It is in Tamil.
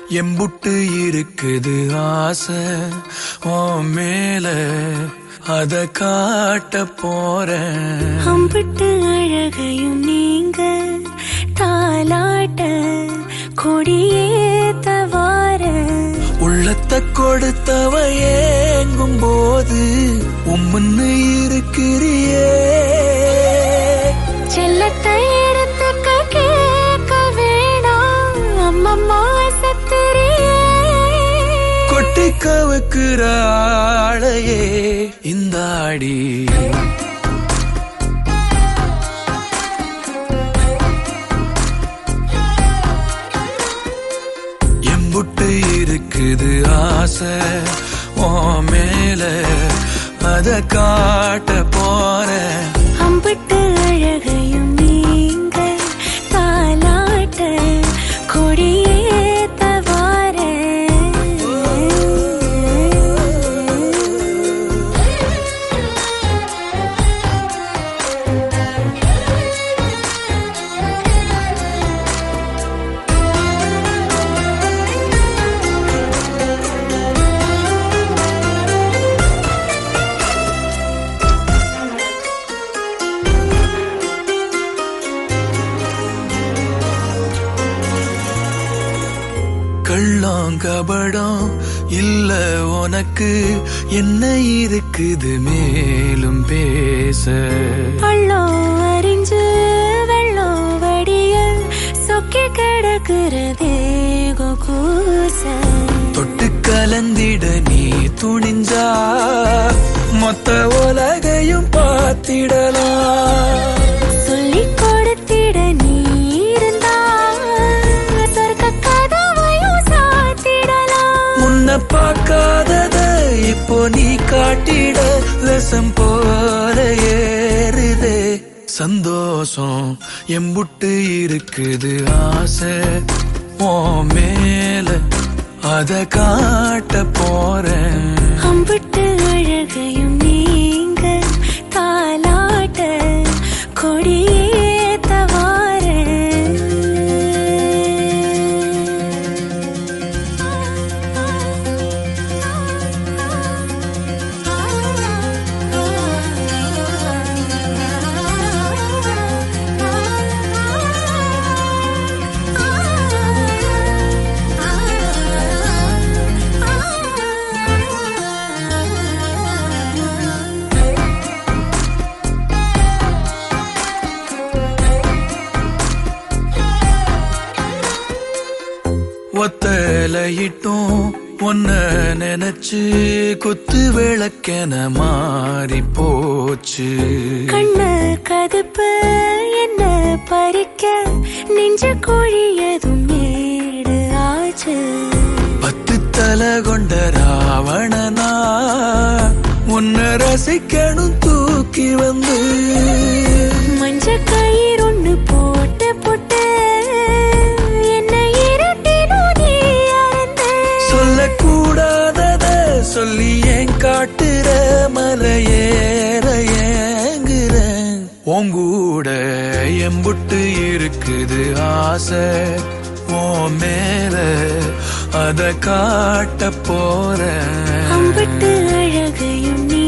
எம்புட்டு இருக்குது ஆசை உன் மேல அத காட்ட போறேன். அம்பிட்டு அழகையும் நீங்க தாலாட்ட கொடியேத்த வார உள்ளத்தை கொடுத்தவ ஏங்கும் போது உம்முன்னு இருக்கிறியே. செல்லத்தை எடுத்துக்க கேட்க வேணாம் அம்மம்மா சத்திரியே. கொட்டி கவுக்குற ஆளையே இந்த ஆடி எம்புட்டு இருக்குது ஆசை உன் மேல அத காட்ட போறேன். அம்பிட்டு அழகையும் நீங்க தாலாட்ட கொடியேத்த வார கள்ளம் கபடம் இல்ல உனக்கு என்ன இருக்குது மேலும் பேச. பள்ளம் அறிஞ்சு வெள்ளம் வடிய சொக்கி கிடக்குறதே கூச. தொட்டு கலந்திட நீ துணிஞ்சா மொத்த உலகையும் பார்த்திடலாம். சொல்லி கொடுத்திட நீ இருந்தா சொர்க்க கதவையும் சாத்திடலாம். முன்ன பார்க்காதத இப்போ நீ காட்டிட ரசம் போல ஏறுதே சந்தோஷம். எம்புட்டு இருக்குது ஆசை உன் மேல அத காட்ட போறேன். அம்பிட்டு அழகையும் நீங்க தாலாட்ட கொடியேத்த வார ஒத்தலையிட்டும் ஒன்ன நினைச்சு குத்து விளக்கென மாறி போச்சு. கண்ண கதுப்பு என்ன பறிக்க நெஞ்ச கோழியதும் நேடு ஆச்சு. 10 தலை கொண்ட ராவணனா உன்னை ரசிக்கணும் தூக்கி வந்து. மஞ்ச கயிறு ஒண்ணு போட்டு போட்டு என்ன இரட்டினும் நீ அறந்த. சொல்லக்கூடாதத சொல்லி ஏன் காட்டுற மலையேற ஏங்குறேன். உங்கூட எம்புட்டு இருக்குது ஆசை உன் மேல அத காட்ட போறேன். அம்பிட்டு அழகையும் நீ